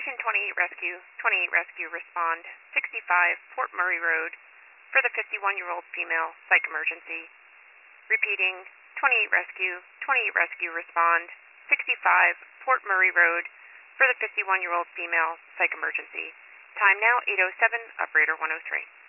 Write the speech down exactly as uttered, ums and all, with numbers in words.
Station twenty-eight Rescue, twenty-eight Rescue respond, sixty-five Fort Murray Road for the fifty-one-year-old female psych emergency. Repeating, twenty-eight Rescue, twenty-eight Rescue respond, sixty-five Fort Murray Road for the fifty-one-year-old female psych emergency. Time now eight oh seven, operator one oh three.